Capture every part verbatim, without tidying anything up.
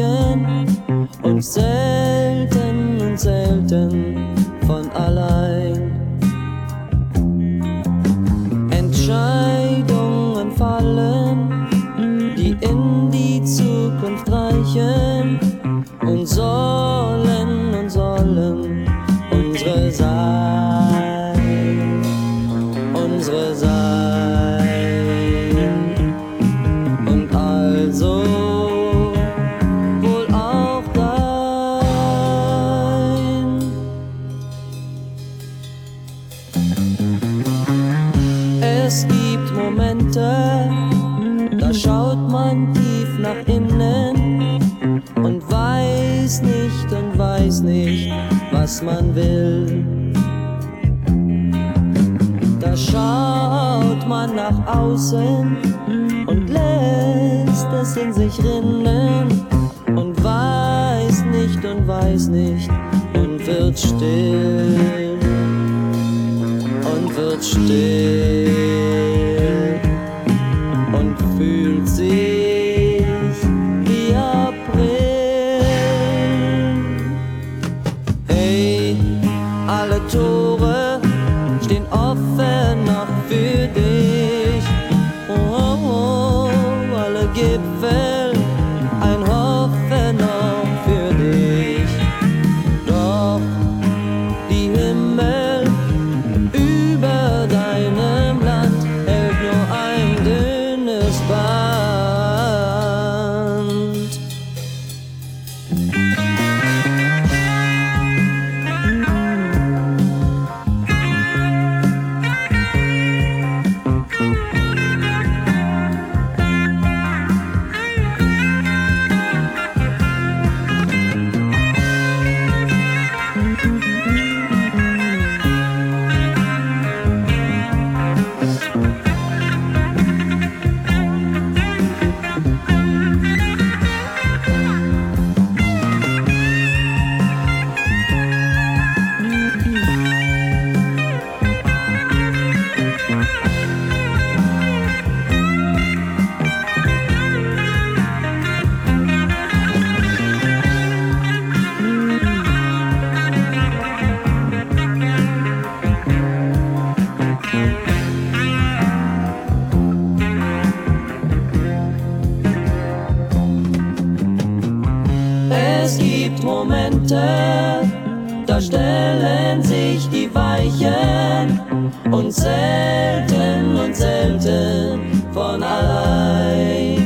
reichen und selten und selten von allein. Entscheidungen fallen, die in die Zukunft reichen und sollen und sollen unsere sein, unsere sein. Und also wohl auch dein. Es gibt Momente, da schaut man tief nach innen und weiß nicht und weiß nicht, was man will. Da schaut man nach außen und lässt es in sich rinnen und weiß nicht und weiß nicht und wird still und wird still und fühlt sich wie April. Hey, alle Tore stehen offen noch für dich. Oh, oh, oh, alle Gipfel ein Hoffen noch für dich. Doch die Himmel über deinem Land hält nur ein dünnes Band. Es gibt Momente, da stellen sich die Weichen und selten und selten von allein.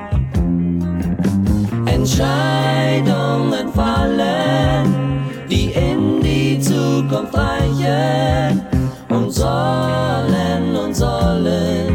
Entscheidungen fallen, die in die Zukunft reichen und sollen und sollen